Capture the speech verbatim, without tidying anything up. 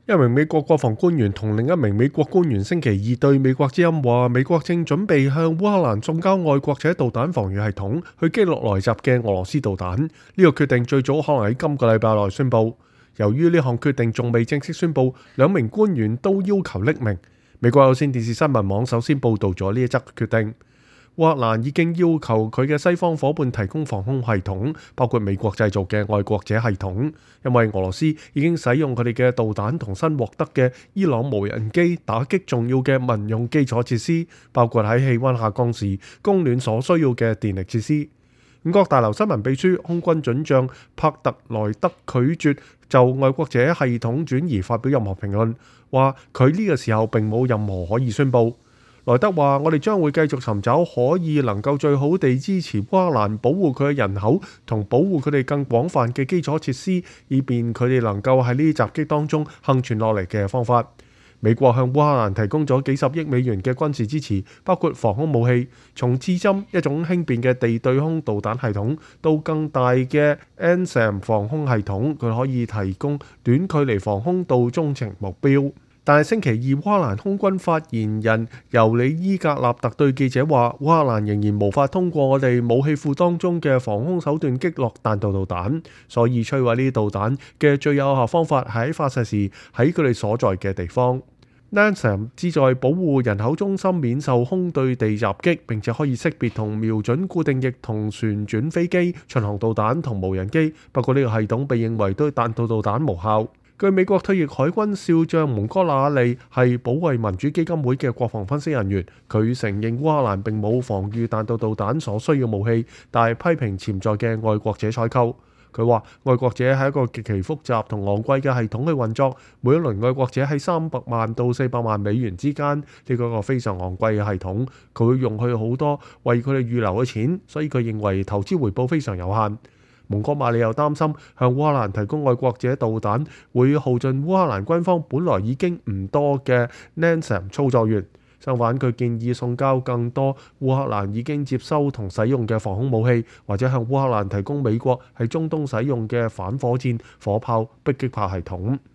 一名美國國防官員同另一名美國官員星期二對美國之音話，美國正準備向烏克蘭送交愛國者導彈防禦系統，去擊落來襲嘅俄羅斯導彈。呢、這個決定最早可能喺今個禮拜內宣佈。由於呢項決定仲未正式宣佈，兩名官員都要求匿名。美國有線電視新聞網首先報導咗呢一則決定。烏克蘭已經要求佢嘅西方夥伴提供防空系統，包括美國製造嘅愛國者系統，因為俄羅斯已經使用佢哋嘅導彈同新獲得嘅伊朗無人機打擊重要嘅民用基礎設施，包括喺氣溫下降時供暖所需要嘅電力設施。五角大樓新聞秘書空軍准將帕特萊德拒絕就愛國者系統轉移發表任何評論，話佢呢個時候並冇任何可以宣佈。萊德話：我哋將會繼續尋找可以能夠最好地支持烏克蘭保護佢嘅人口同保護佢哋更廣泛嘅基礎設施，以便佢哋能夠喺呢啲襲擊當中幸存落嚟嘅方法。美國向烏克蘭提供咗幾十億美元嘅軍事支持，包括防空武器，從刺針一種輕便嘅地對空導彈系統，到更大嘅 N S A M 防空系統，佢可以提供短距離防空到中程目標。但係星期二，烏克蘭空軍發言人尤里伊格納特對記者話：烏克蘭仍然無法通過我哋武器庫當中嘅防空手段擊落彈道導彈，所以摧毀呢啲導彈嘅最有效方法係喺發射時喺佢哋所在嘅地方。N S A M 旨在保護人口中心免受空對地襲擊，並且可以識別同瞄準固定翼同旋轉飛機、巡航導彈同無人機。不過呢個系統被認為對彈道導彈無效。據美國退役海軍少將蒙哥馬利係保衛民主基金會嘅國防分析人員，佢承認烏克蘭並冇防禦彈道導彈所需要武器，但係批評潛在嘅愛國者採購。佢話愛國者係一個極其複雜同昂貴嘅系統去運作，每一輪愛國者喺三百萬到四百萬美元之間，呢個一個非常昂貴嘅系統，佢會用去好多為佢哋預留嘅錢，所以佢認為投資回報非常有限。蒙哥馬利又擔心向烏克蘭提供愛國者導彈會耗盡烏克蘭軍方本來已經唔多嘅 N S A M 操作員，相反佢建議送交更多烏克蘭已經接收同使用嘅防空武器，或者向烏克蘭提供美國喺中東使用嘅反火箭火炮迫擊炮系統。